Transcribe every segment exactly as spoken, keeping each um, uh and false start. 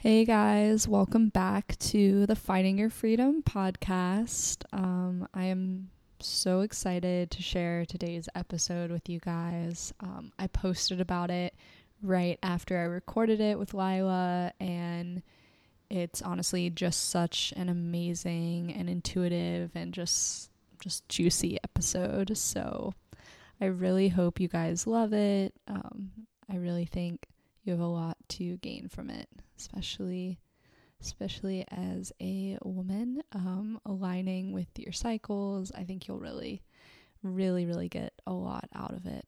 Hey guys, welcome back to the Finding Your Freedom podcast. Um, I am so excited to share today's episode with you guys. Um, I posted about it right after I recorded it with Lila, and it's honestly just such an amazing and intuitive and just just juicy episode. So I really hope you guys love it. Um, I really think you have a lot to gain from it, especially especially as a woman, um, aligning with your cycles. I think you'll really, really, really get a lot out of it.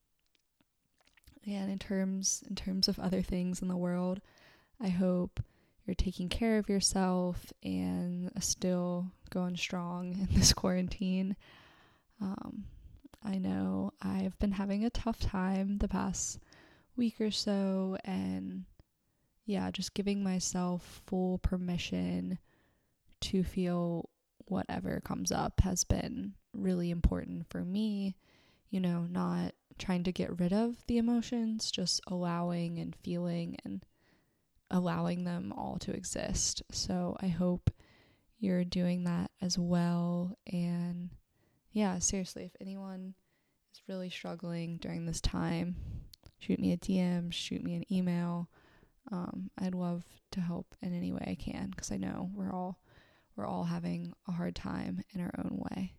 And in terms in terms of other things in the world, I hope you're taking care of yourself and still going strong in this quarantine. Um, I know I've been having a tough time the past week or so, and yeah, just giving myself full permission to feel whatever comes up has been really important for me. You know, not trying to get rid of the emotions, just allowing and feeling and allowing them all to exist. So I hope you're doing that as well. And yeah, seriously, if anyone is really struggling during this time, shoot me a D M, shoot me an email. Um, I'd love to help in any way I can, because I know we're all we're all having a hard time in our own way.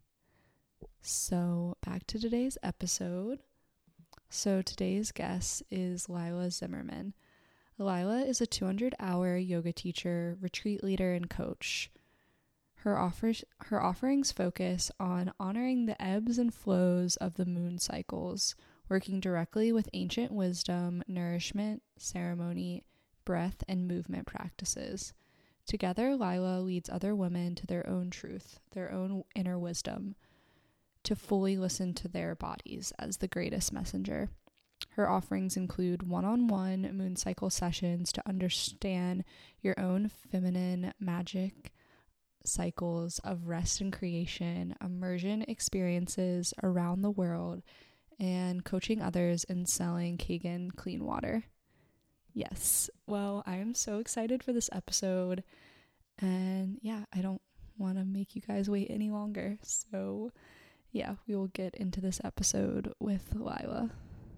So back to today's episode. So today's guest is Lila Zimmerman. Lila is a two hundred hour yoga teacher, retreat leader, and coach. Her offers her offerings focus on honoring the ebbs and flows of the moon cycles, working directly with ancient wisdom, nourishment, ceremony, breath, and movement practices. Together, Lila leads other women to their own truth, their own inner wisdom, to fully listen to their bodies as the greatest messenger. Her offerings include one-on-one moon cycle sessions to understand your own feminine magic cycles of rest and creation, immersion experiences around the world, and coaching others in selling Kangen clean water. Yes, well, I am so excited for this episode, and yeah, I don't want to make you guys wait any longer, so yeah, we will get into this episode with Lila.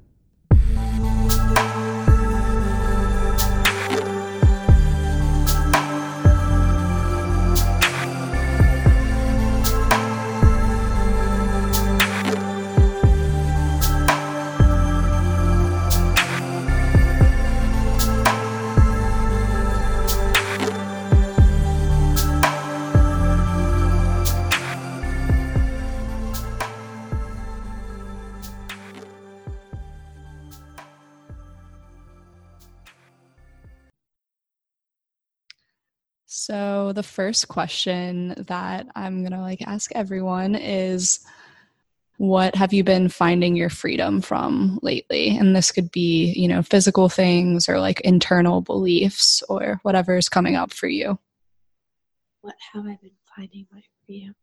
So the first question that I'm gonna like ask everyone is, what have you been finding your freedom from lately? And this could be, you know, physical things or like internal beliefs or whatever is coming up for you. What have I been finding my freedom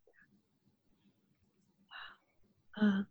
from? Wow. Um,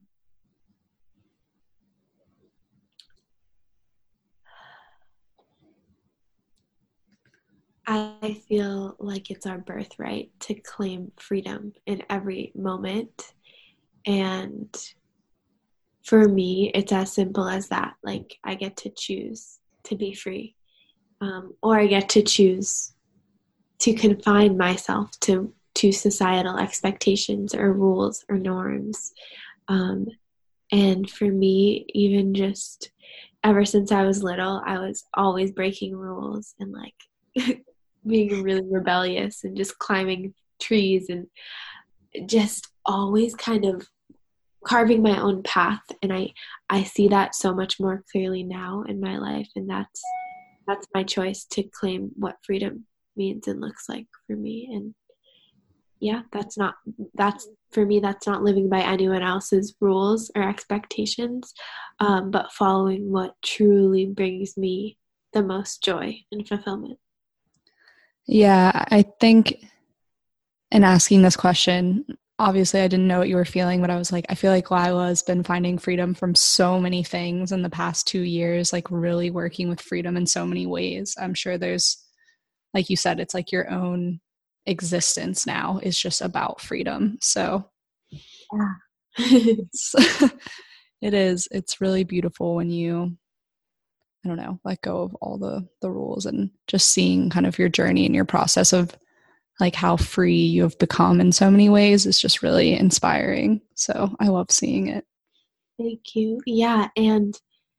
I feel like it's our birthright to claim freedom in every moment. And for me, it's as simple as that. Like, I get to choose to be free. Um, or I get to choose to confine myself to, to societal expectations or rules or norms. Um, and for me, even just ever since I was little, I was always breaking rules and like being really rebellious and just climbing trees and just always kind of carving my own path. And I, I see that so much more clearly now in my life. And that's, that's my choice to claim what freedom means and looks like for me. And yeah, that's not, that's for me, that's not living by anyone else's rules or expectations, um, but following what truly brings me the most joy and fulfillment. Yeah, I think in asking this question, obviously I didn't know what you were feeling, but I was like, I feel like Lila has been finding freedom from so many things in the past two years, like really working with freedom in so many ways. I'm sure there's like you said, it's like your own existence now is just about freedom. So yeah. it's, it is, it's really beautiful when you, I don't know, let go of all the the rules and just seeing kind of your journey and your process of like how free you have become in so many ways is just really inspiring. So I love seeing it. Thank you. Yeah, and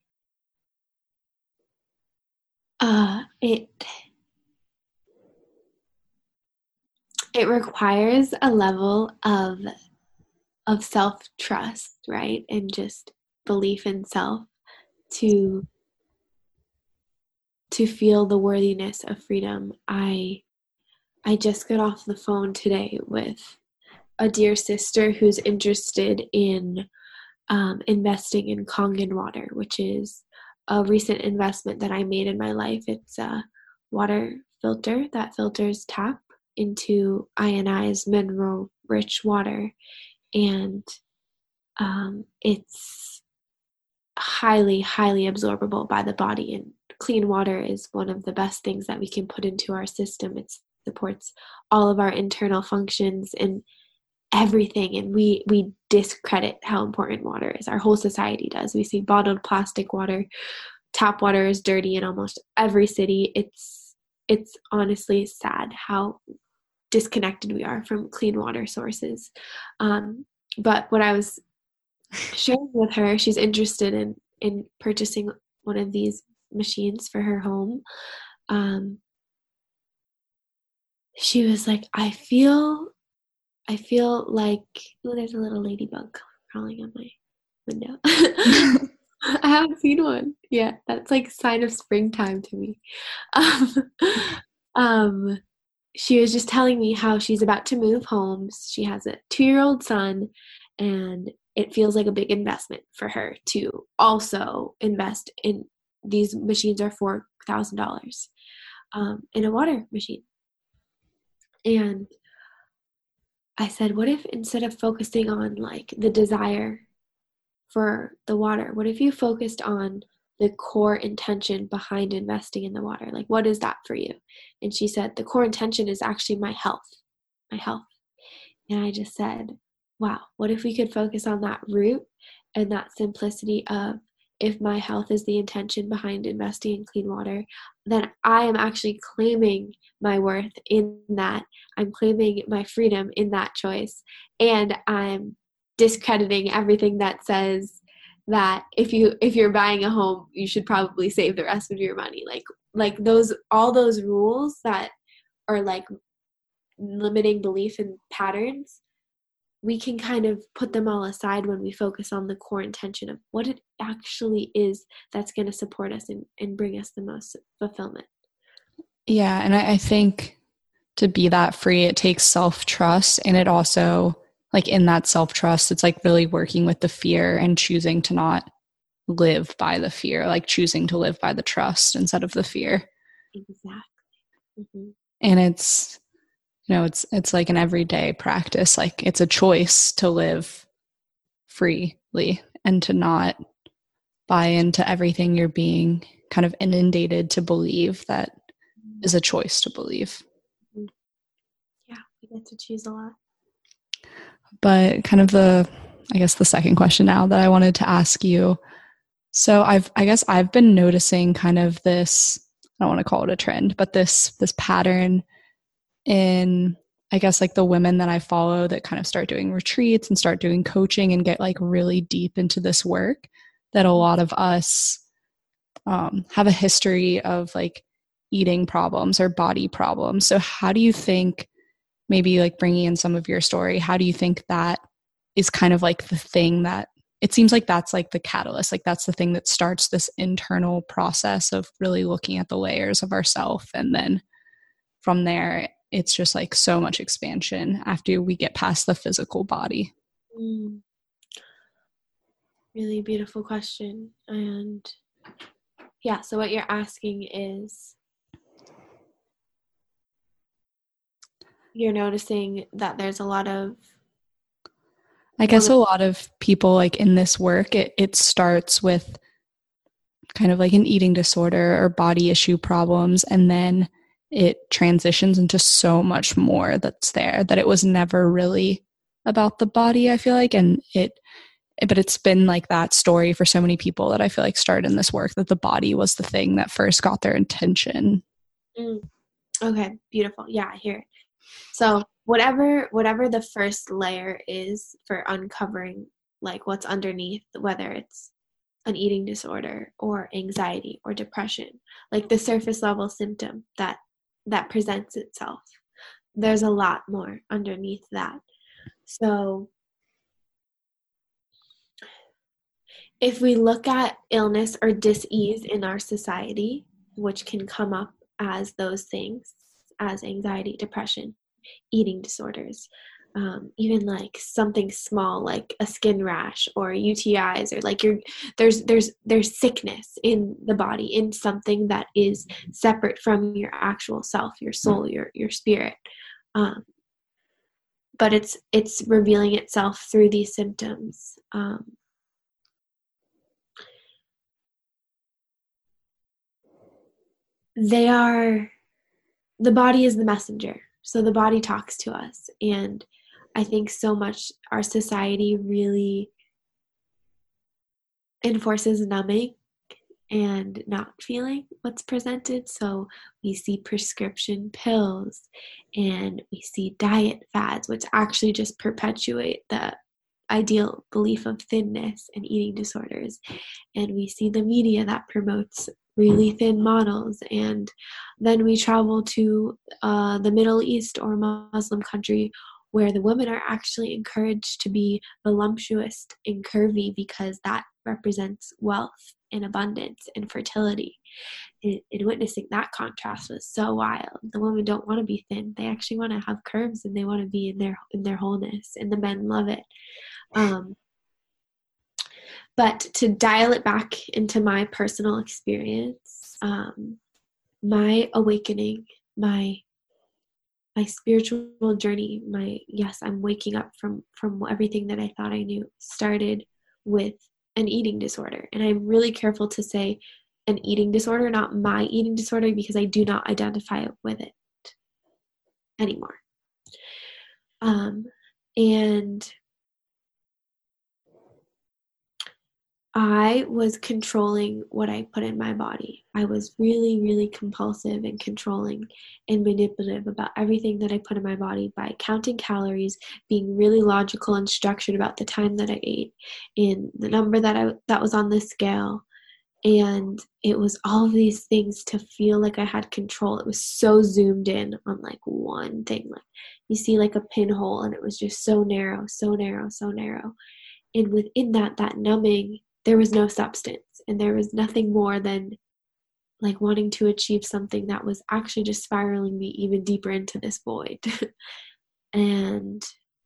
uh it it requires a level of of self-trust, right? And just belief in self to to feel the worthiness of freedom. I I just got off the phone today with a dear sister who's interested in um, investing in Kangen water, which is a recent investment that I made in my life. It's a water filter that filters tap into ionized mineral rich water, and um, it's highly highly absorbable by the body, and clean water is one of the best things that we can put into our system. It supports all of our internal functions and everything, and we we discredit how important water is. Our whole society does. We see bottled plastic water, tap water is dirty in almost every city. It's it's honestly sad how disconnected we are from clean water sources. Um, but what I was sharing with her, she's interested in in purchasing one of these machines for her home. Um, she was like, I feel I feel like, oh, there's a little ladybug crawling on my window. I haven't seen one yet. That's like a sign of springtime to me. Um, um, she was just telling me how she's about to move home. She has a two-year-old son, and it feels like a big investment for her to also invest in these machines are four thousand dollars um, in a water machine. And I said, what if instead of focusing on like the desire for the water, what if you focused on the core intention behind investing in the water? Like, what is that for you? And she said, the core intention is actually my health, my health. And I just said, wow, what if we could focus on that root and that simplicity of, if my health is the intention behind investing in clean water, then I am actually claiming my worth in that. I'm claiming my freedom in that choice. And I'm discrediting everything that says that if you if you're buying a home, you should probably save the rest of your money. Like like those all those rules that are like limiting belief and patterns, we can kind of put them all aside when we focus on the core intention of what it actually is that's going to support us and, and bring us the most fulfillment. Yeah. And I, I think to be that free, it takes self-trust. And it also, like in that self-trust, it's like really working with the fear and choosing to not live by the fear, like choosing to live by the trust instead of the fear. Exactly. Mm-hmm. And it's, you know, it's it's like an everyday practice. Like it's a choice to live freely and to not buy into everything you're being kind of inundated to believe that is a choice to believe. Yeah, we get to choose a lot. But kind of the, I guess the second question now that I wanted to ask you. So I've, I guess I've been noticing kind of this, I don't want to call it a trend, but this, this pattern in, I guess, like the women that I follow that kind of start doing retreats and start doing coaching and get like really deep into this work, that a lot of us um, have a history of like eating problems or body problems. So how do you think, maybe like bringing in some of your story, how do you think that is kind of like the thing that, it seems like that's like the catalyst, like that's the thing that starts this internal process of really looking at the layers of ourself, and then from there it's just like so much expansion after we get past the physical body. Mm. Really beautiful question. And yeah, so what you're asking is, you're noticing that there's a lot of, I guess a lot of people like in this work, it, it starts with kind of like an eating disorder or body issue problems, and then it transitions into so much more that's there, that it was never really about the body, I feel like. And it, but it's been like that story for so many people that I feel like started in this work, that the body was the thing that first got their attention. Mm. Okay, beautiful. Yeah, I hear it. So whatever whatever the first layer is for uncovering like what's underneath, whether it's an eating disorder or anxiety or depression, like the surface level symptom that that presents itself, there's a lot more underneath that. So if we look at illness or dis-ease in our society, which can come up as those things, as anxiety, depression, eating disorders, um, even like something small like a skin rash or U T Is, or like you're there's there's there's sickness in the body, in something that is separate from your actual self, your soul, your your spirit. Um, but it's it's revealing itself through these symptoms. Um, they are the body is the messenger. So the body talks to us. And I think so much our society really enforces numbing and not feeling what's presented. So we see prescription pills and we see diet fads, which actually just perpetuate the ideal belief of thinness and eating disorders. And we see the media that promotes really thin models. And then we travel to uh, the Middle East or Muslim country where the women are actually encouraged to be voluptuous and curvy because that represents wealth and abundance and fertility. And, and witnessing that contrast was so wild. The women don't want to be thin. They actually want to have curves and they want to be in their in their wholeness, and the men love it. Um, but to dial it back into my personal experience, um, my awakening, my my spiritual journey, my yes, I'm waking up from from everything that I thought I knew, started with an eating disorder. And I'm really careful to say an eating disorder, not my eating disorder, because I do not identify with it anymore. Um, and I was controlling what I put in my body. I was really, really compulsive and controlling and manipulative about everything that I put in my body by counting calories, being really logical and structured about the time that I ate and the number that I that was on the scale. And it was all of these things to feel like I had control. It was so zoomed in on like one thing. Like you see like a pinhole, and it was just so narrow, so narrow, so narrow. And within that, that numbing, there was no substance, and there was nothing more than like wanting to achieve something that was actually just spiraling me even deeper into this void. And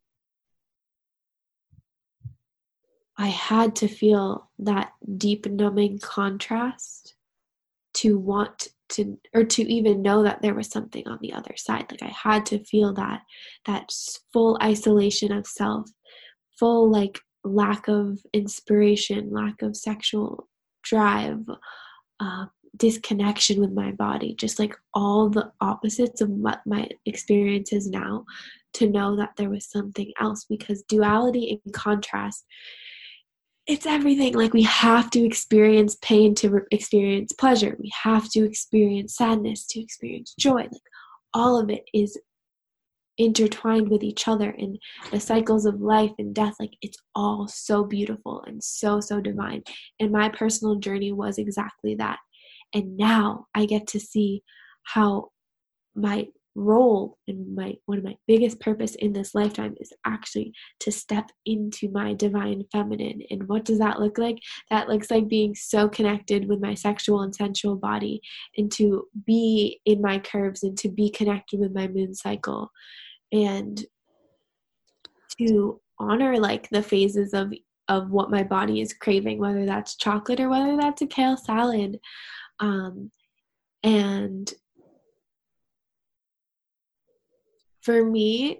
I had to feel that deep numbing contrast to want to, or to even know that there was something on the other side. Like I had to feel that that full isolation of self, full like lack of inspiration, lack of sexual drive, uh, disconnection with my body, just like all the opposites of what my experience is now, to know that there was something else. Because duality and contrast, it's everything. Like we have to experience pain to re- experience pleasure. We have to experience sadness to experience joy. Like all of it is intertwined with each other, and the cycles of life and death, like it's all so beautiful and so so divine. And my personal journey was exactly that. And now I get to see how my role and my one of my biggest purpose in this lifetime is actually to step into my divine feminine. And what does that look like? That looks like being so connected with my sexual and sensual body, and to be in my curves, and to be connected with my moon cycle, and to honor like the phases of of what my body is craving, whether that's chocolate or whether that's a kale salad. Um, and for me,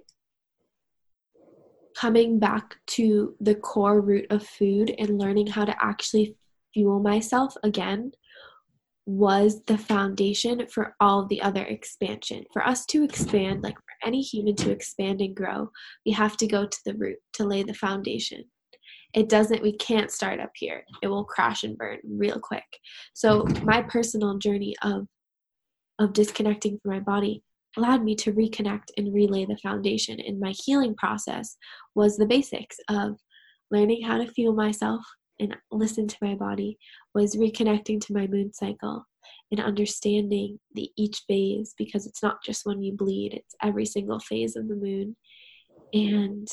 coming back to the core root of food and learning how to actually fuel myself again was the foundation for all of the other expansion. For us to expand, like for any human to expand and grow, we have to go to the root to lay the foundation. It doesn't, we can't start up here. It will crash and burn real quick. So my personal journey of of disconnecting from my body allowed me to reconnect and relay the foundation. And my healing process was the basics of learning how to feel myself and listen to my body, was reconnecting to my moon cycle and understanding the each phase, because it's not just when you bleed, it's every single phase of the moon. And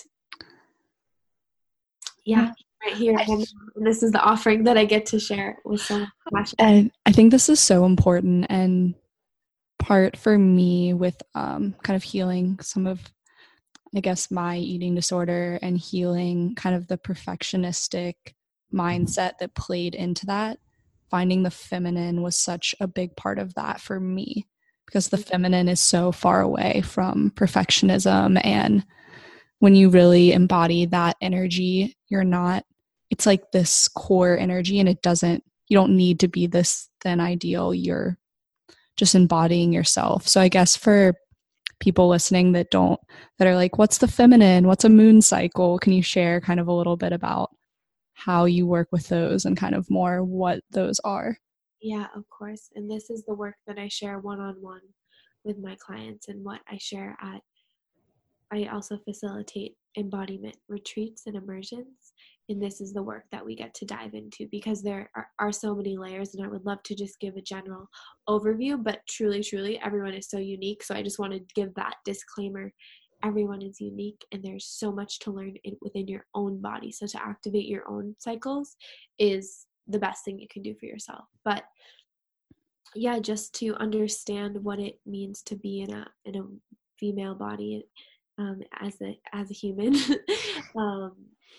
yeah, right here, and this is the offering that I get to share with so much passion. And I think this is so important, and part for me with um, kind of healing some of, I guess, my eating disorder and healing kind of the perfectionistic mindset that played into that. Finding the feminine was such a big part of that for me, because the feminine is so far away from perfectionism. And when you really embody that energy, you're not, it's like this core energy, and it doesn't, you don't need to be this thin ideal. You're just embodying yourself. So I guess for people listening that don't, that are like, what's the feminine? What's a moon cycle? Can you share kind of a little bit about how you work with those and kind of more what those are? Yeah, of course. And this is the work that I share one-on-one with my clients, and what I share at, I also facilitate embodiment retreats and immersions. And this is the work that we get to dive into, because there are, are so many layers, and I would love to just give a general overview, but truly, truly, everyone is so unique. So I just want to give that disclaimer. Everyone is unique, and there's so much to learn in, within your own body. So to activate your own cycles is the best thing you can do for yourself. But yeah, just to understand what it means to be in a in a female body, um, as a as a human. um,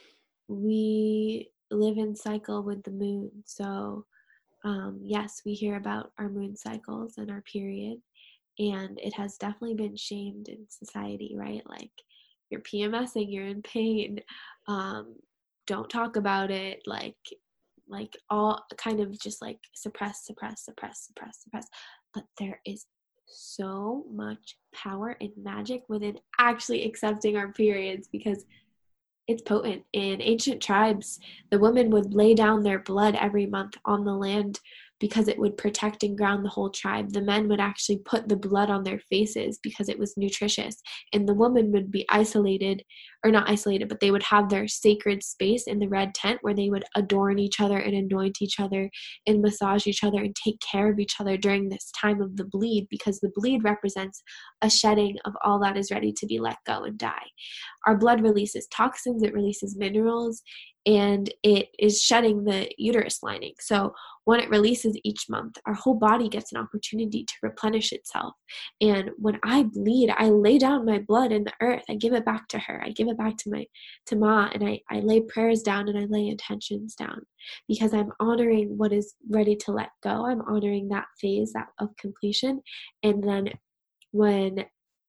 we live in cycle with the moon. So um, yes, we hear about our moon cycles and our period, and it has definitely been shamed in society, right? Like, you're PMSing, you're in pain, um, don't talk about it, like like all kind of just like suppress, suppress, suppress, suppress, suppress. But there is so much power and magic within actually accepting our periods, because it's potent. In ancient tribes, the women would lay down their blood every month on the land because it would protect and ground the whole tribe. The men would actually put the blood on their faces because it was nutritious. And the women would be isolated, or not isolated, but they would have their sacred space in the red tent where they would adorn each other and anoint each other and massage each other and take care of each other during this time of the bleed, because the bleed represents a shedding of all that is ready to be let go and die. Our blood releases toxins, it releases minerals, and it is shedding the uterus lining. So when it releases each month, our whole body gets an opportunity to replenish itself. And when I bleed, I lay down my blood in the earth. I give it back to her. I give it back to my to Ma, and I, I lay prayers down and I lay intentions down, because I'm honoring what is ready to let go. I'm honoring that phase that of completion. And then when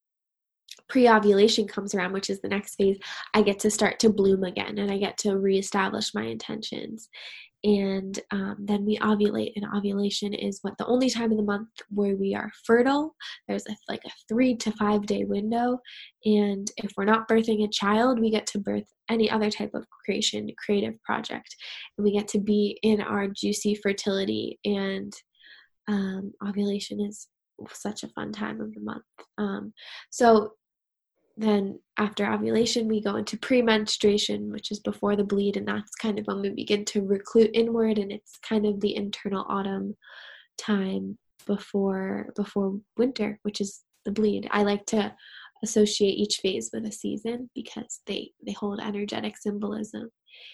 pre-ovulation comes around, which is the next phase, I get to start to bloom again, and I get to reestablish my intentions. And um, then we ovulate, and ovulation is what the only time of the month where we are fertile. There's a, like a three to five day window, and if we're not birthing a child, we get to birth any other type of creation, creative project, and we get to be in our juicy fertility. And um, ovulation is such a fun time of the month. Um, so then after ovulation, we go into premenstruation, which is before the bleed, and that's kind of when we begin to reclute inward, and it's kind of the internal autumn time before before winter, which is the bleed. I like to associate each phase with a season because they they hold energetic symbolism.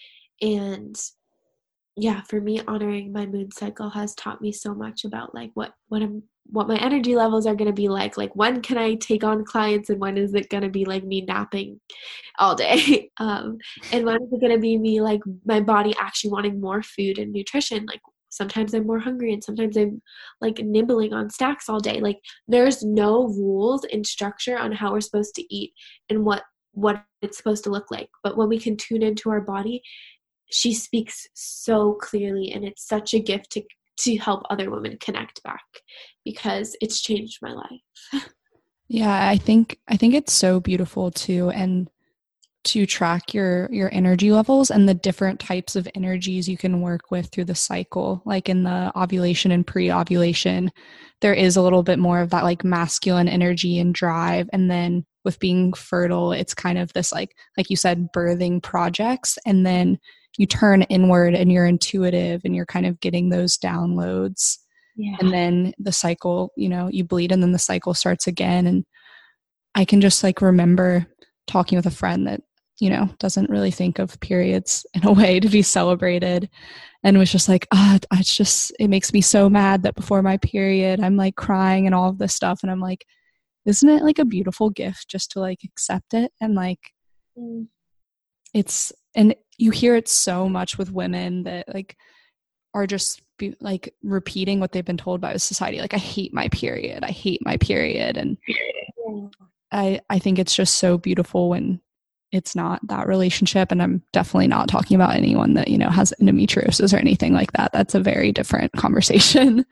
And yeah, for me, honoring my moon cycle has taught me so much about like what what I'm what my energy levels are going to be like. Like, when can I take on clients, and when is it going to be like me napping all day? um, and when is it going to be me like my body actually wanting more food and nutrition? Like, sometimes I'm more hungry, and sometimes I'm like nibbling on stacks all day. Like, there's no rules and structure on how we're supposed to eat and what what it's supposed to look like. But when we can tune into our body, she speaks so clearly, and it's such a gift to to help other women connect back, because it's changed my life. Yeah, I think I think it's so beautiful too, and to track your your energy levels and the different types of energies you can work with through the cycle. Like in the ovulation and pre-ovulation, there is a little bit more of that like masculine energy and drive, and then with being fertile, it's kind of this like like you said, birthing projects, and then you turn inward and you're intuitive and you're kind of getting those downloads. Yeah. And then the cycle, you know, you bleed and then the cycle starts again. And I can just like remember talking with a friend that, you know, doesn't really think of periods in a way to be celebrated, and was just like, ah, oh, it's just, it makes me so mad that before my period, I'm like crying and all of this stuff. And I'm like, isn't it like a beautiful gift just to like accept it? And like, mm. it's, and you hear it so much with women that like are just be, like repeating what they've been told by the society. Like, I hate my period. I hate my period. And Yeah. I, I think it's just so beautiful when it's not that relationship. And I'm definitely not talking about anyone that, you know, has endometriosis or anything like that. That's a very different conversation.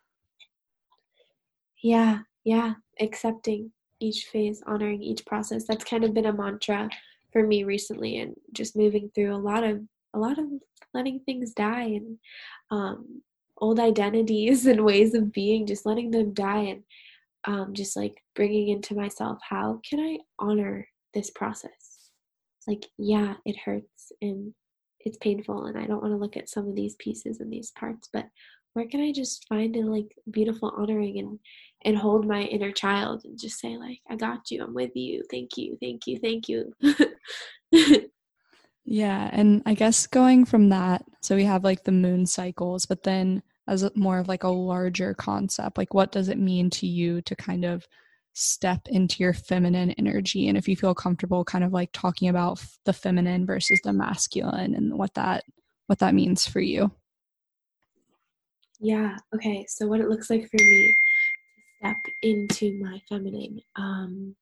Yeah. Yeah. Accepting each phase, honoring each process. That's kind of been a mantra for me recently, and just moving through a lot of, a lot of letting things die, and um, old identities and ways of being, just letting them die, and um, just like bringing into myself, how can I honor this process? Like, yeah, it hurts and it's painful, and I don't want to look at some of these pieces and these parts, but where can I just find a like beautiful honoring, and and hold my inner child and just say like, I got you, I'm with you, thank you, thank you, thank you. Yeah. And I guess going from that, so we have like the moon cycles, but then as a, more of like a larger concept, like what does it mean to you to kind of step into your feminine energy? And if you feel comfortable kind of like talking about f- the feminine versus the masculine, and what that what that means for you. Yeah, okay, so what it looks like for me to step into my feminine. Um,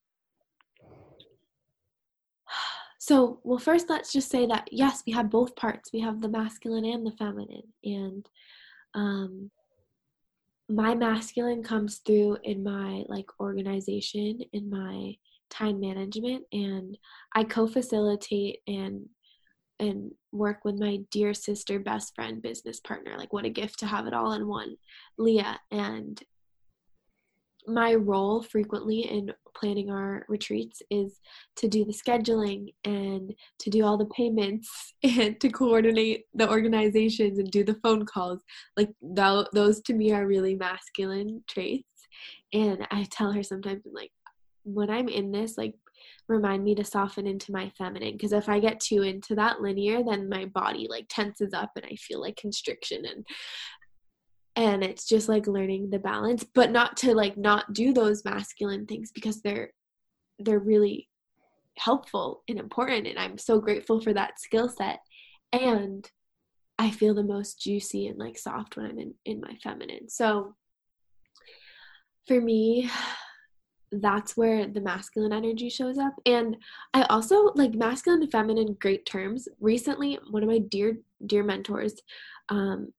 so, well, first let's just say that, yes, we have both parts. We have the masculine and the feminine. And um, my masculine comes through in my like organization, in my time management, and I co-facilitate and and work with my dear sister, best friend, business partner. Like, what a gift to have it all in one, Leah. And my role frequently in planning our retreats is to do the scheduling and to do all the payments and to coordinate the organizations and do the phone calls. Like, th- those to me are really masculine traits. And I tell her sometimes, I'm like, when I'm in this, like, remind me to soften into my feminine, because if I get too into that linear, then my body like tenses up and I feel like constriction, and and it's just like learning the balance, but not to like not do those masculine things, because they're they're really helpful and important, and I'm so grateful for that skill set. And I feel the most juicy and like soft when I'm in in my feminine. So for me, that's where the masculine energy shows up. And I also like masculine and feminine, great terms. Recently, one of my dear dear mentors um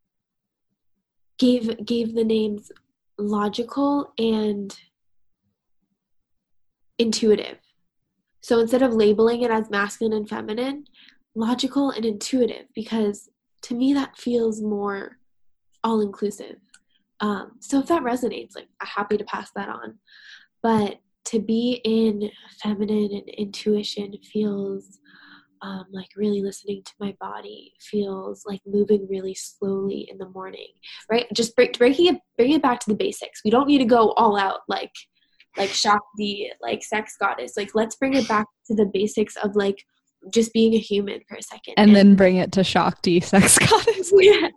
gave gave the names logical and intuitive. So instead of labeling it as masculine and feminine, logical and intuitive, because to me that feels more all inclusive. Um, so if that resonates, like, I'm happy to pass that on. But to be in feminine and intuition feels um, like really listening to my body, feels like moving really slowly in the morning, right? Just break, breaking it, bring it back to the basics. We don't need to go all out like like Shakti, like sex goddess. Like, let's bring it back to the basics of like just being a human for a second. And, and then bring it to Shakti, sex goddess. Yeah.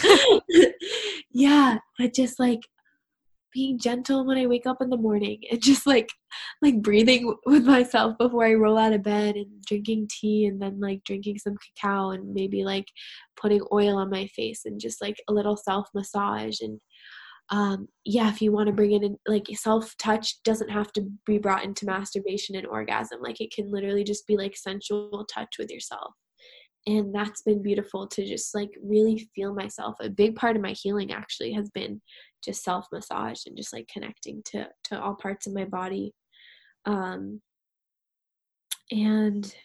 Yeah, but just like being gentle when I wake up in the morning, and just like like breathing with myself before I roll out of bed, and drinking tea, and then like drinking some cacao, and maybe like putting oil on my face, and just like a little self massage. And um yeah, if you want to bring it in, like, self touch doesn't have to be brought into masturbation and orgasm. Like, it can literally just be like sensual touch with yourself. And that's been beautiful to just like really feel myself. A big part of my healing actually has been just self massage and just like connecting to to all parts of my body. Um, and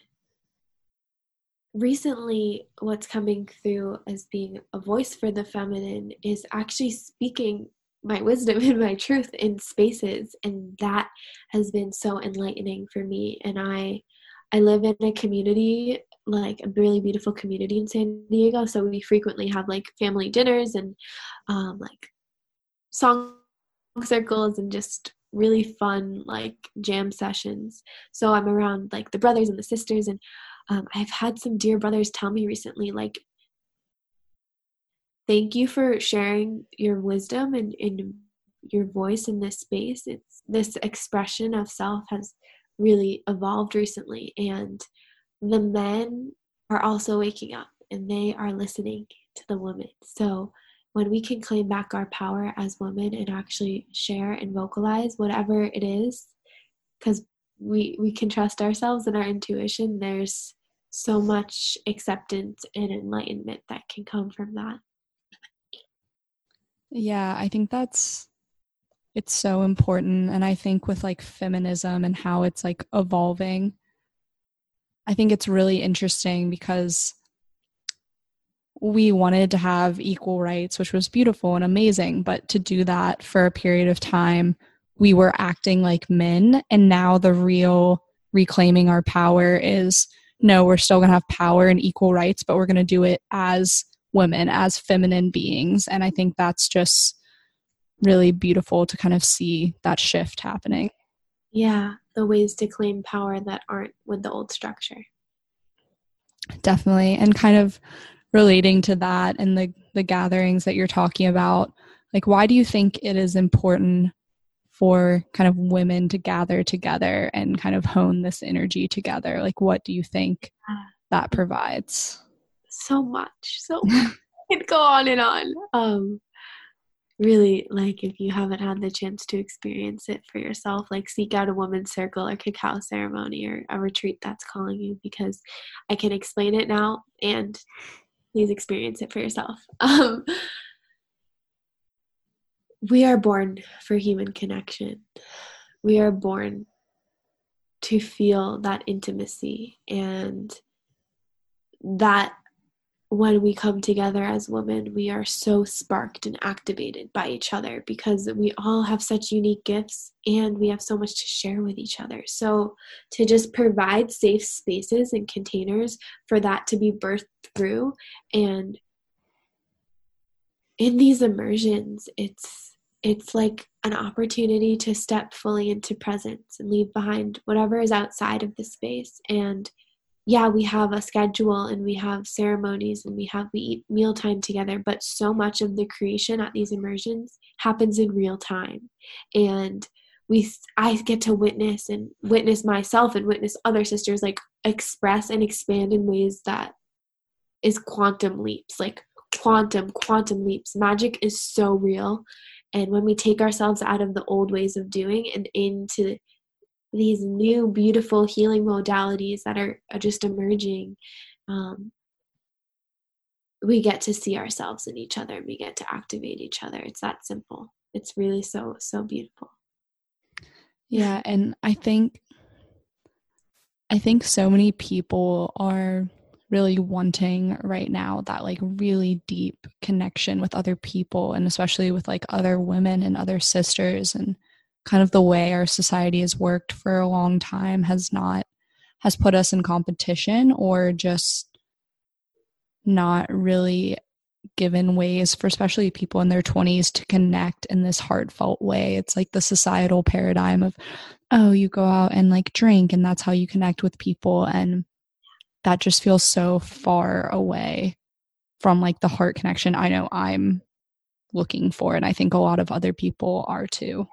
recently, what's coming through as being a voice for the feminine is actually speaking my wisdom and my truth in spaces, and that has been so enlightening for me. And I I live in a community, like a really beautiful community in San Diego, so we frequently have like family dinners and um, like song circles and just really fun like jam sessions. So I'm around like the brothers and the sisters, and um, I've had some dear brothers tell me recently, like, thank you for sharing your wisdom and, and your voice in this space. It's this expression of self has really evolved recently, and the men are also waking up and they are listening to the women. So when we can claim back our power as women and actually share and vocalize whatever it is, because we we can trust ourselves and our intuition, there's so much acceptance and enlightenment that can come from that. Yeah, I think that's it's so important. And I think with like feminism and how it's like evolving, I think it's really interesting because we wanted to have equal rights, which was beautiful and amazing. But to do that for a period of time, we were acting like men. And now the real reclaiming our power is, no, we're still going to have power and equal rights, but we're going to do it as women, as feminine beings. And I think that's just really beautiful to kind of see that shift happening. Yeah, the ways to claim power that aren't with the old structure. Definitely. And kind of relating to that and the, the gatherings that you're talking about, like, why do you think it is important for kind of women to gather together and kind of hone this energy together? Like, what do you think that provides? So much, so much. I could go on and on. Um, really, like, if you haven't had the chance to experience it for yourself, like, seek out a women's circle or cacao ceremony or a retreat that's calling you, because I can explain it now, and please experience it for yourself. Um, we are born for human connection. We are born to feel that intimacy, and that when we come together as women, we are so sparked and activated by each other because we all have such unique gifts and we have so much to share with each other. So to just provide safe spaces and containers for that to be birthed through, and in these immersions, it's it's like an opportunity to step fully into presence and leave behind whatever is outside of the space. And yeah, we have a schedule and we have ceremonies and we have we eat mealtime together, but so much of the creation at these immersions happens in real time. And we I get to witness and witness myself and witness other sisters like express and expand in ways that is quantum leaps, like quantum quantum leaps. Magic is so real. And when we take ourselves out of the old ways of doing and into these new beautiful healing modalities that are, are just emerging, um, we get to see ourselves in each other and we get to activate each other. It's that simple. It's really so so beautiful. Yeah, and I think I think so many people are really wanting right now that like really deep connection with other people, and especially with like other women and other sisters. And kind of the way our society has worked for a long time has not has put us in competition, or just not really given ways for especially people in their twenties to connect in this heartfelt way. It's like the societal paradigm of, oh, you go out and like drink and that's how you connect with people. And that just feels so far away from like the heart connection I know I'm looking for. And I think a lot of other people are too.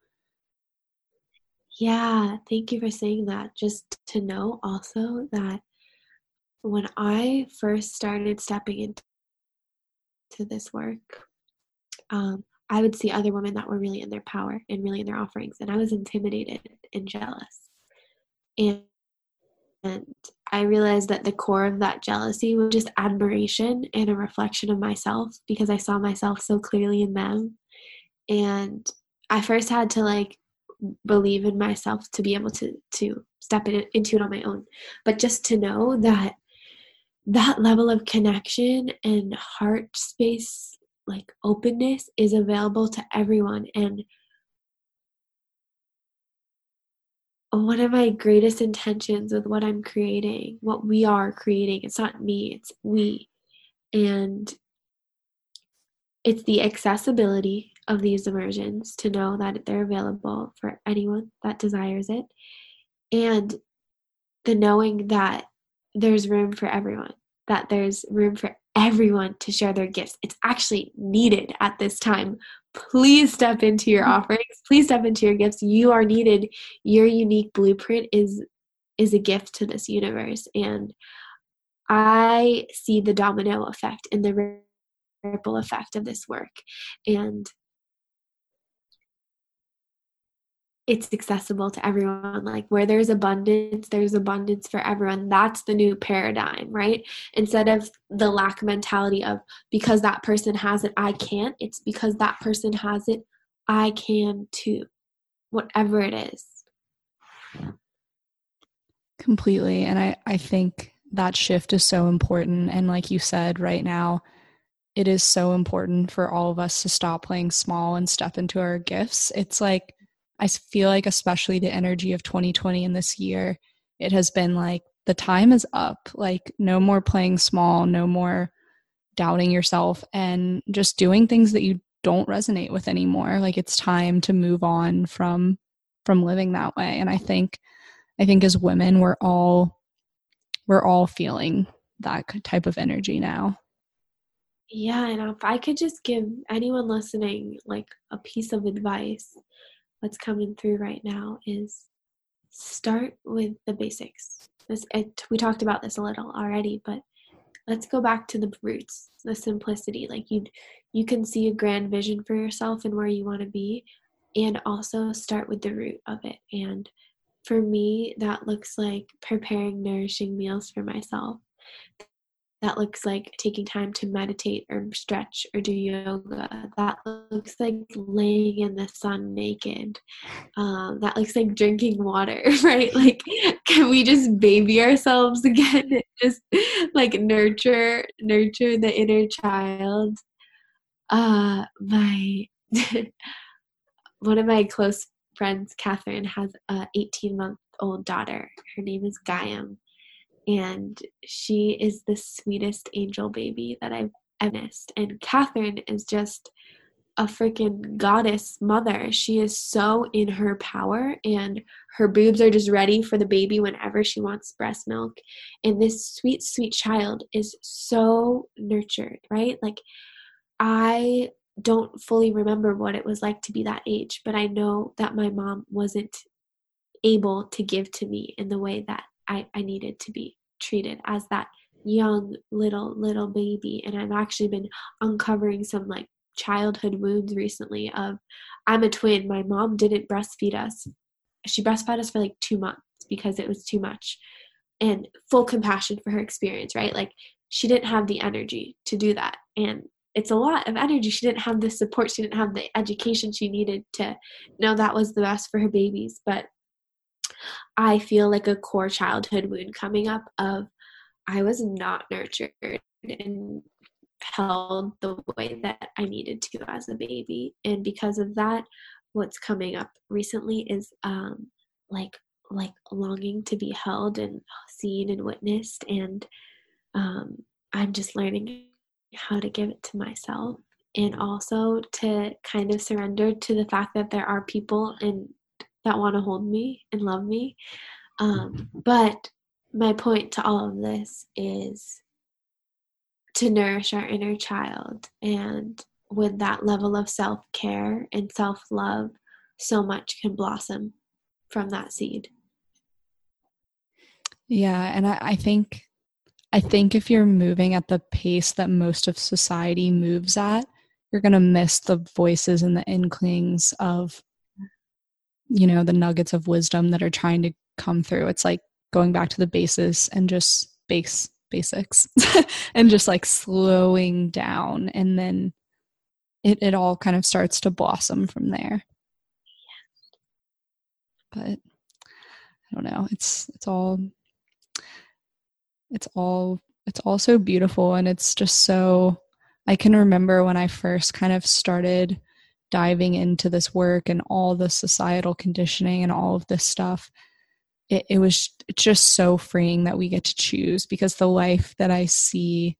Yeah, thank you for saying that. Just to know also that when I first started stepping into this work, um, I would see other women that were really in their power and really in their offerings, and I was intimidated and jealous. And And I realized that the core of that jealousy was just admiration and a reflection of myself, because I saw myself so clearly in them. And I first had to like believe in myself to be able to to step in, into it on my own. But just to know that that level of connection and heart space, like openness, is available to everyone. And one of my greatest intentions with what I'm creating, what we are creating, it's not me, it's we. And it's the accessibility of these immersions, to know that they're available for anyone that desires it. And the knowing that there's room for everyone, that there's room for everyone to share their gifts. It's actually needed at this time. Please step into your offerings. Please step into your gifts. You are needed. Your unique blueprint is is a gift to this universe. And I see the domino effect and the ripple effect of this work. And it's accessible to everyone. Like, where there's abundance, there's abundance for everyone. That's the new paradigm, right? Instead of the lack mentality of, because that person has it, I can't. It's because that person has it, I can too. Whatever it is. Completely. And I, I think that shift is so important. And like you said, right now, it is so important for all of us to stop playing small and step into our gifts. It's like, I feel like especially the energy of twenty twenty in this year, it has been like the time is up. Like, no more playing small, no more doubting yourself, and just doing things that you don't resonate with anymore. Like, it's time to move on from from living that way. And I think I think as women, we're all we're all feeling that type of energy now. Yeah, and if I could just give anyone listening like a piece of advice, what's coming through right now is start with the basics. This it, we talked about this a little already, but let's go back to the roots, the simplicity. Like, you you can see a grand vision for yourself and where you want to be, and also start with the root of it. And for me, that looks like preparing nourishing meals for myself. That looks like taking time to meditate or stretch or do yoga. That looks like laying in the sun naked. Um, that looks like drinking water, right? Like, can we just baby ourselves again? Just like nurture, nurture the inner child. Uh, my one of my close friends, Catherine, has a eighteen month old daughter. Her name is Gaiam. And she is the sweetest angel baby that I've ever missed. And Catherine is just a freaking goddess mother. She is so in her power, and her boobs are just ready for the baby whenever she wants breast milk. And this sweet, sweet child is so nurtured, right? Like, I don't fully remember what it was like to be that age, but I know that my mom wasn't able to give to me in the way that I, I needed to be treated as that young little little baby. And I've actually been uncovering some like childhood wounds recently of, I'm a twin. My mom didn't breastfeed us. She breastfed us for like two months because it was too much, and full compassion for her experience, right? Like, she didn't have the energy to do that, and it's a lot of energy. She didn't have the support, she didn't have the education she needed to know that was the best for her babies. But I feel like a core childhood wound coming up of, I was not nurtured and held the way that I needed to as a baby. And because of that, what's coming up recently is um, like like longing to be held and seen and witnessed. And um, I'm just learning how to give it to myself, and also to kind of surrender to the fact that there are people and that want to hold me and love me. Um, but my point to all of this is to nourish our inner child. And with that level of self-care and self-love, so much can blossom from that seed. Yeah, and I, I think I think if you're moving at the pace that most of society moves at, you're going to miss the voices and the inklings of, you know, the nuggets of wisdom that are trying to come through. It's like going back to the basis and just base basics and just like slowing down, and then it, it all kind of starts to blossom from there. But I don't know, it's it's all it's all it's all so beautiful, and it's just so, I can remember when I first kind of started diving into this work and all the societal conditioning and all of this stuff, it, it was just so freeing that we get to choose, because the life that I see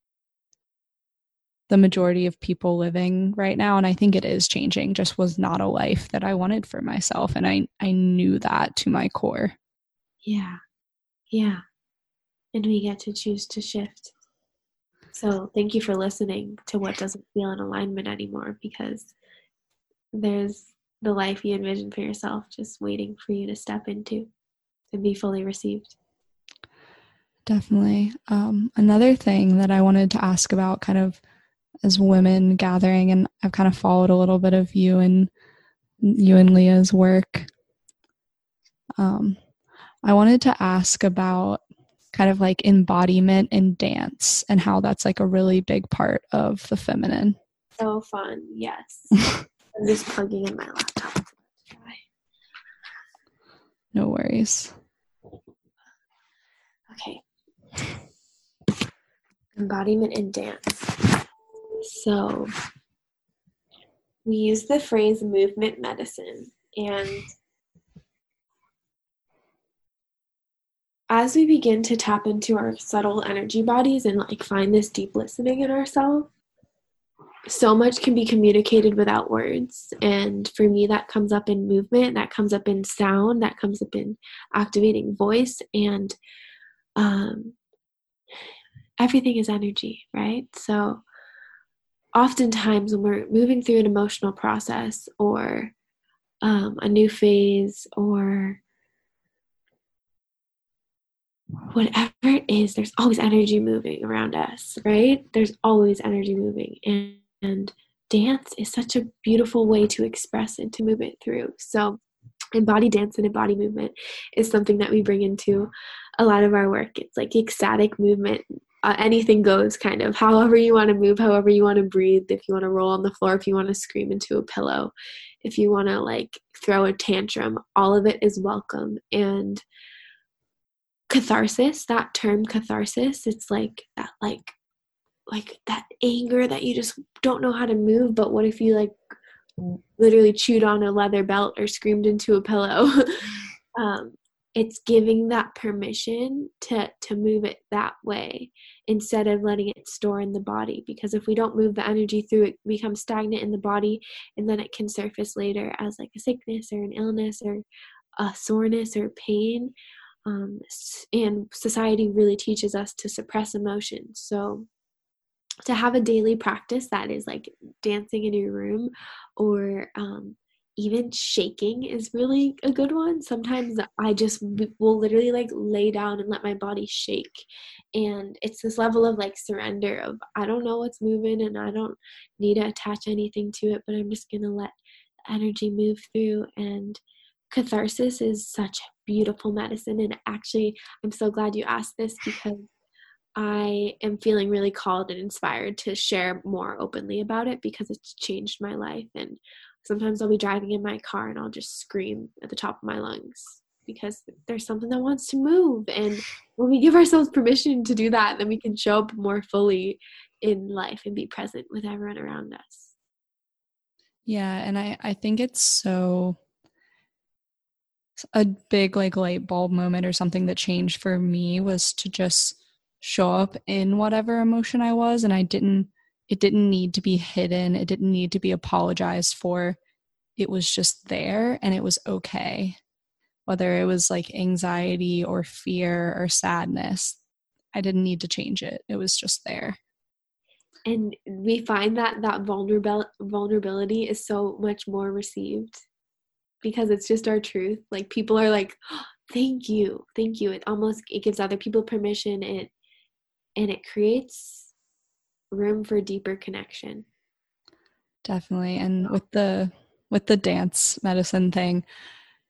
the majority of people living right now, and I think it is changing, just was not a life that I wanted for myself. And I, I knew that to my core. Yeah. Yeah. And we get to choose to shift. So thank you for listening to what doesn't feel in alignment anymore, because there's the life you envision for yourself just waiting for you to step into and be fully received. Definitely. Um, another thing that I wanted to ask about, kind of as women gathering, and I've kind of followed a little bit of you and you and Leah's work. Um, I wanted to ask about kind of like embodiment in dance and how that's like a really big part of the feminine. So fun. Yes. I'm just plugging in my laptop. No worries. Okay. Embodiment in dance. So we use the phrase movement medicine, and as we begin to tap into our subtle energy bodies and like find this deep listening in ourselves, so much can be communicated without words. And for me, that comes up in movement, that comes up in sound, that comes up in activating voice, and um, everything is energy, right? So oftentimes when we're moving through an emotional process or um, a new phase or whatever it is, there's always energy moving around us, right? There's always energy moving. And, and dance is such a beautiful way to express and to move it through. So embodied dance and embodied movement is something that we bring into a lot of our work. It's like ecstatic movement. Uh, anything goes, kind of however you want to move, however you want to breathe. If you want to roll on the floor, if you want to scream into a pillow, if you want to like throw a tantrum, all of it is welcome. And catharsis, that term catharsis, it's like that like like that anger that you just don't know how to move, but what if you like literally chewed on a leather belt or screamed into a pillow? um, it's giving that permission to to move it that way instead of letting it store in the body, because if we don't move the energy through, it becomes stagnant in the body, and then it can surface later as like a sickness or an illness or a soreness or pain. Um, and society really teaches us to suppress emotions. So to have a daily practice that is like dancing in your room or um, even shaking is really a good one. Sometimes I just will literally like lay down and let my body shake. And it's this level of like surrender of, I don't know what's moving and I don't need to attach anything to it, but I'm just going to let the energy move through. And catharsis is such beautiful medicine. And actually, I'm so glad you asked this, because I am feeling really called and inspired to share more openly about it, because it's changed my life. And sometimes I'll be driving in my car and I'll just scream at the top of my lungs because there's something that wants to move. And when we give ourselves permission to do that, then we can show up more fully in life and be present with everyone around us. Yeah, and I, I think it's so a big like light bulb moment or something that changed for me was to just show up in whatever emotion I was, and I didn't it didn't need to be hidden, it didn't need to be apologized for. It was just there, and it was okay. Whether it was like anxiety or fear or sadness, I didn't need to change it. It was just there. And we find that that vulnerabil- vulnerability is so much more received because it's just our truth. Like people are like, oh, thank you, thank you. It almost, it gives other people permission, it, and it creates room for deeper connection. Definitely. And with the, with the dance medicine thing,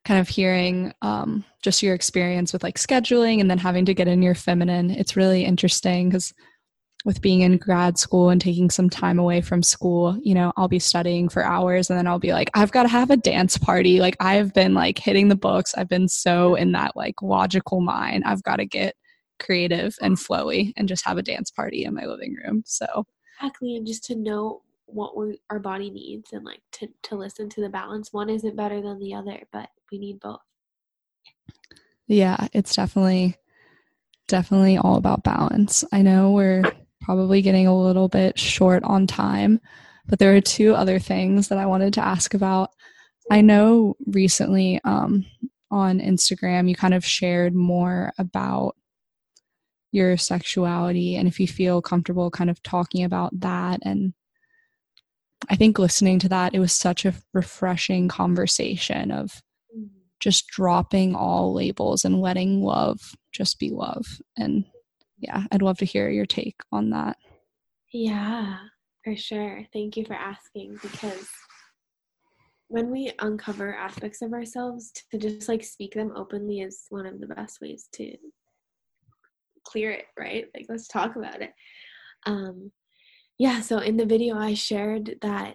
kind of hearing um, just your experience with like scheduling and then having to get in your feminine. It's really interesting because with being in grad school and taking some time away from school, you know, I'll be studying for hours and then I'll be like, I've got to have a dance party. Like I've been like hitting the books. I've been so in that like logical mind. I've got to get creative and flowy and just have a dance party in my living room. So exactly, and just to know what we our body needs and like to, to listen to the balance. One isn't better than the other, but we need both. Yeah, it's definitely, definitely all about balance. I know we're probably getting a little bit short on time, but there are two other things that I wanted to ask about. I know recently um, on Instagram, you kind of shared more about your sexuality and if you feel comfortable kind of talking about that. And I think listening to that, it was such a refreshing conversation of just dropping all labels and letting love just be love. And yeah, I'd love to hear your take on that. Yeah, for sure. Thank you for asking, because when we uncover aspects of ourselves, to just like speak them openly is one of the best ways to clear it, right? Like, let's talk about it. Um, yeah, so in the video, I shared that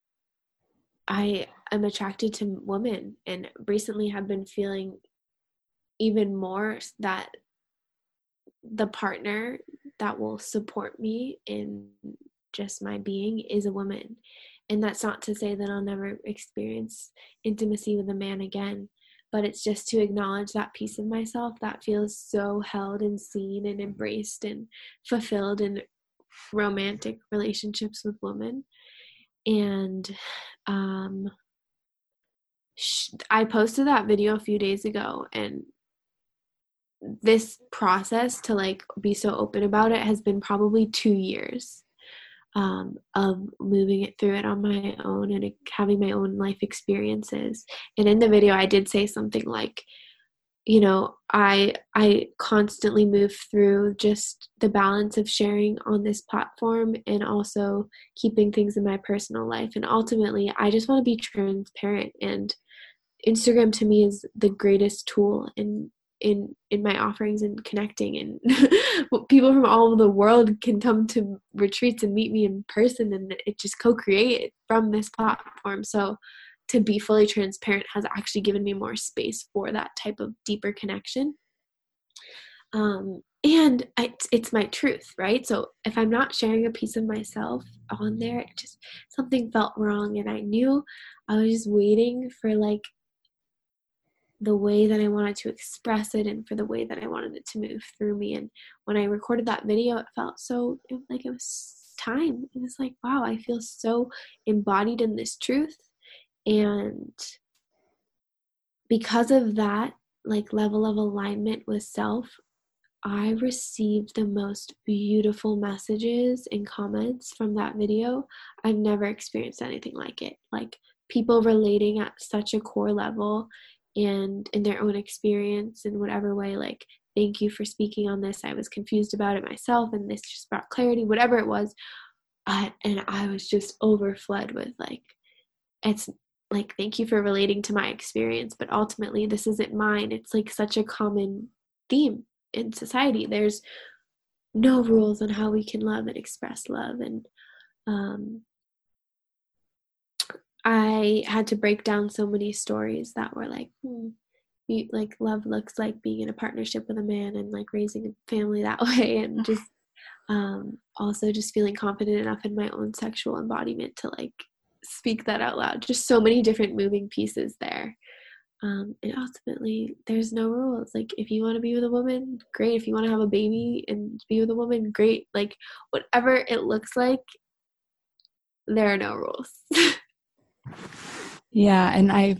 I am attracted to women and recently have been feeling even more that the partner that will support me in just my being is a woman. And that's not to say that I'll never experience intimacy with a man again, but it's just to acknowledge that piece of myself that feels so held and seen and embraced and fulfilled in romantic relationships with women. And um, I posted that video a few days ago, and this process to like be so open about it has been probably two years um, of moving it through it on my own and having my own life experiences. And in the video, I did say something like, you know, I I constantly move through just the balance of sharing on this platform and also keeping things in my personal life. And ultimately, I just want to be transparent. And Instagram to me is the greatest tool in in in my offerings and connecting, and people from all over the world can come to retreats and meet me in person, and it just co-create from this platform. So to be fully transparent has actually given me more space for that type of deeper connection. Um, and I, it's my truth, right? So if I'm not sharing a piece of myself on there, it just something felt wrong, and I knew I was just waiting for like the way that I wanted to express it and for the way that I wanted it to move through me. And when I recorded that video, it felt so it, like it was time. It was like, wow, I feel so embodied in this truth. And because of that, like level of alignment with self, I received the most beautiful messages and comments from that video. I've never experienced anything like it. Like people relating at such a core level and in their own experience in whatever way, like, thank you for speaking on this. I was confused about it myself and this just brought clarity, whatever it was. I, and I was just overflowed with like, it's like, thank you for relating to my experience, but ultimately this isn't mine. It's like such a common theme in society. There's no rules on how we can love and express love. And um, I had to break down so many stories that were like, hmm, be, like love looks like being in a partnership with a man and like raising a family that way, and just um, also just feeling confident enough in my own sexual embodiment to like speak that out loud. Just so many different moving pieces there. Um, and ultimately, there's no rules. Like, if you want to be with a woman, great. If you want to have a baby and be with a woman, great. Like, whatever it looks like, there are no rules. Yeah, and I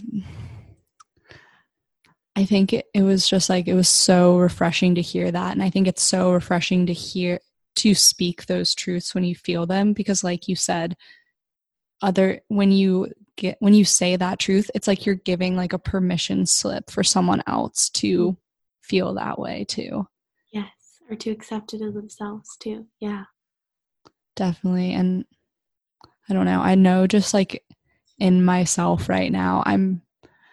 I think it, it was just like, it was so refreshing to hear that. And I think it's so refreshing to hear, to speak those truths when you feel them, because like you said, other, when you get, when you say that truth, it's like you're giving like a permission slip for someone else to feel that way too. Yes, or to accept it in themselves too. Yeah. Definitely. And I don't know, I know just like in myself right now, I'm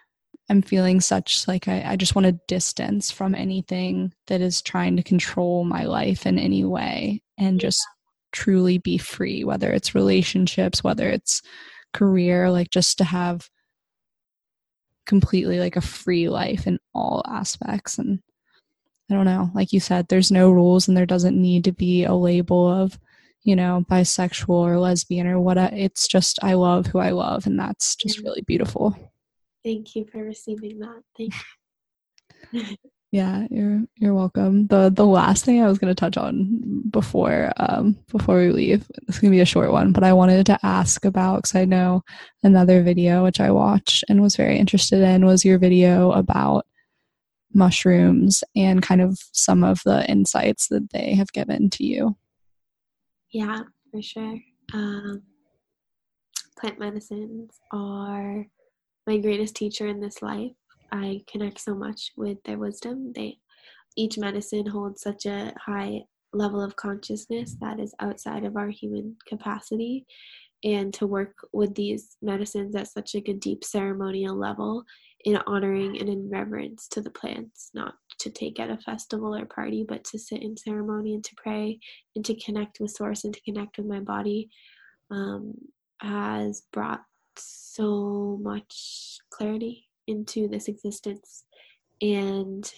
I'm feeling such like I, I just want to distance from anything that is trying to control my life in any way and just truly be free, whether it's relationships, whether it's career, like just to have completely like a free life in all aspects. And I don't know, like you said, there's no rules and there doesn't need to be a label of, you know, bisexual or lesbian or what. It's just, I love who I love. And that's just really beautiful. Thank you for receiving that. Thank you. Yeah, you're you're welcome. The the last thing I was going to touch on before um before we leave, it's going to be a short one, but I wanted to ask about, because I know another video which I watched and was very interested in was your video about mushrooms and kind of some of the insights that they have given to you. Yeah, for sure. Um, plant medicines are my greatest teacher in this life. I connect so much with their wisdom. They, each medicine holds such a high level of consciousness that is outside of our human capacity. And to work with these medicines at such like a deep ceremonial level in honoring and in reverence to the plants, not to take at a festival or party, but to sit in ceremony and to pray and to connect with source and to connect with my body, um, has brought so much clarity into this existence. And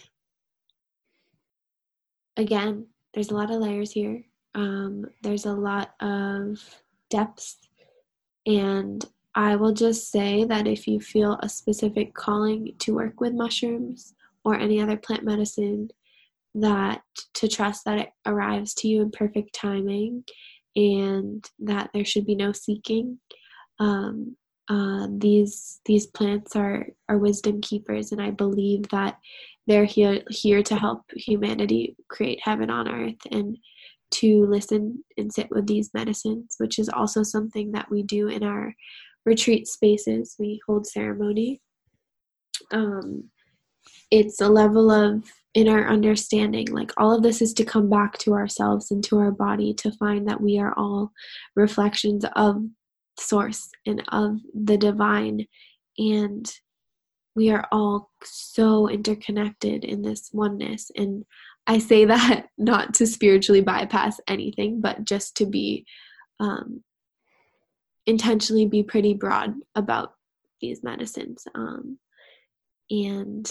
again, there's a lot of layers here. Um, there's a lot of depth. And I will just say that if you feel a specific calling to work with mushrooms or any other plant medicine, that to trust that it arrives to you in perfect timing and that there should be no seeking. Um, uh, these these plants are, are wisdom keepers, and I believe that they're here here to help humanity create heaven on earth, and to listen and sit with these medicines, which is also something that we do in our retreat spaces. We hold ceremony. Um, it's a level of inner understanding. Like all of this is to come back to ourselves and to our body, to find that we are all reflections of source and of the divine, and we are all so interconnected in this oneness. And I say that not to spiritually bypass anything, but just to be um, intentionally be pretty broad about these medicines. Um, and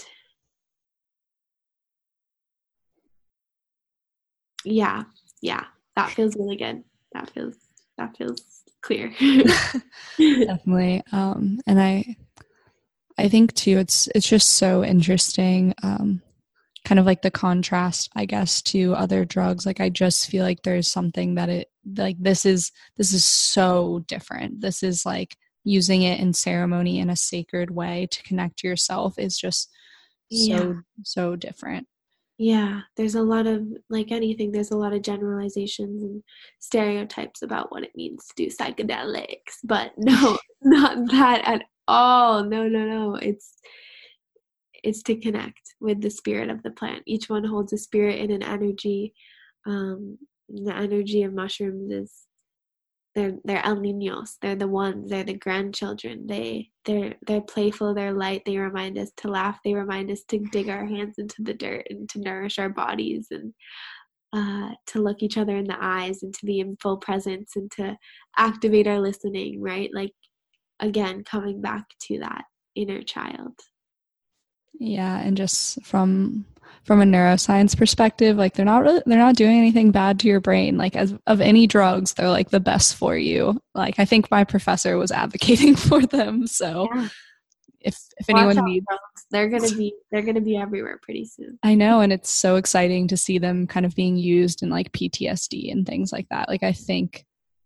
yeah, yeah, that feels really good. That feels that feels clear. Definitely. Um, and I I think too, it's it's just so interesting. Um, kind of like the contrast, I guess, to other drugs. Like I just feel like there's something that it like this is this is so different. This is like using it in ceremony in a sacred way to connect to yourself is just so Yeah. so different. Yeah, there's a lot of, like anything, there's a lot of generalizations and stereotypes about what it means to do psychedelics, but no, not that at all. No, no, no. It's it's to connect with the spirit of the plant. Each one holds a spirit and an energy. Um, the energy of mushrooms is they're they're El Niños. They're the ones. They're the grandchildren. They they're they're playful. They're light. They remind us to laugh. They remind us to dig our hands into the dirt and to nourish our bodies and uh, to look each other in the eyes and to be in full presence and to activate our listening. Right, like again, coming back to that inner child. Yeah, and just from from a neuroscience perspective, like they're not really they're not doing anything bad to your brain. Like as of any drugs, they're like the best for you. Like I think my professor was advocating for them. So Yeah. if if Watch anyone out, needs, drugs. They're gonna be they're gonna be everywhere pretty soon. I know, and it's so exciting to see them kind of being used in like P T S D and things like that. Like I think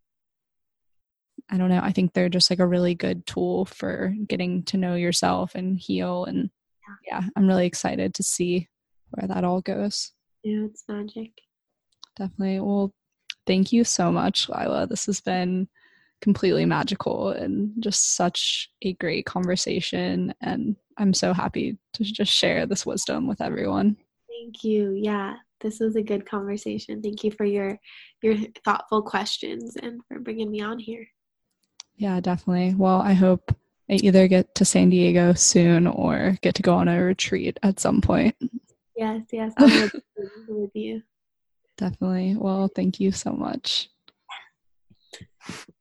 I don't know, I think they're just like a really good tool for getting to know yourself and heal. And yeah, I'm really excited to see where that all goes. Yeah, it's magic. Definitely. Well, thank you so much, Lila. This has been completely magical and just such a great conversation. And I'm so happy to just share this wisdom with everyone. Thank you. Yeah, this was a good conversation. Thank you for your your thoughtful questions and for bringing me on here. Yeah, definitely. Well, I hope I either get to San Diego soon or get to go on a retreat at some point. Yes, yes, I'm with, with you. Definitely. Well, thank you so much.